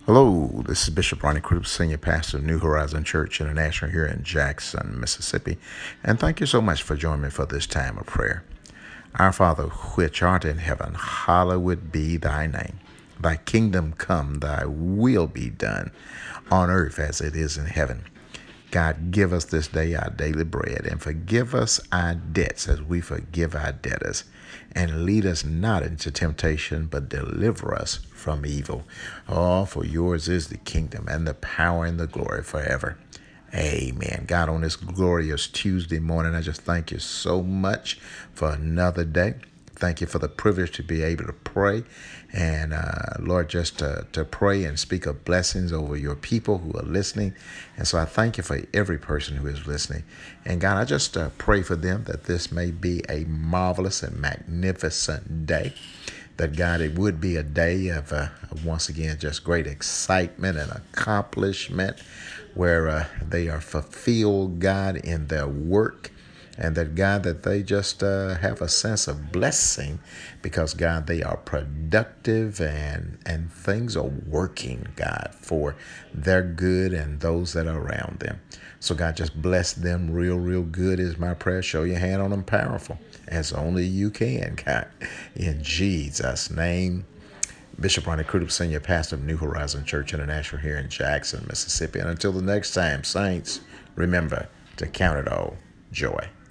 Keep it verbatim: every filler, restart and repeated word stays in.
Hello, this is Bishop Ronnie Cruz, Senior Pastor of New Horizon Church International here in Jackson, Mississippi. And thank you so much for joining me for this time of prayer. Our Father, which art in heaven, hallowed be thy name. Thy kingdom come, thy will be done on earth as it is in heaven. God, give us this day our daily bread, and forgive us our debts as we forgive our debtors. And lead us not into temptation, but deliver us from evil. Oh, for yours is the kingdom and the power and the glory forever. Amen. God, on this glorious Tuesday morning, I just thank you so much for another day. Thank you for the privilege to be able to pray. And uh, Lord, just to, to pray and speak of blessings over your people who are listening. And so I thank you for every person who is listening. And God, I just uh, pray for them that this may be a marvelous and magnificent day. That God, it would be a day of, uh, once again, just great excitement and accomplishment where uh, they are fulfilled, God, in their work. And that, God, that they just uh, have a sense of blessing because, God, they are productive and, and things are working, God, for their good and those that are around them. So, God, just bless them real, real good is my prayer. Show your hand on them powerful as only you can, God. In Jesus' name. Bishop Ronnie Crudup, Senior Pastor of New Horizon Church International here in Jackson, Mississippi. And until the next time, saints, remember to count it all joy.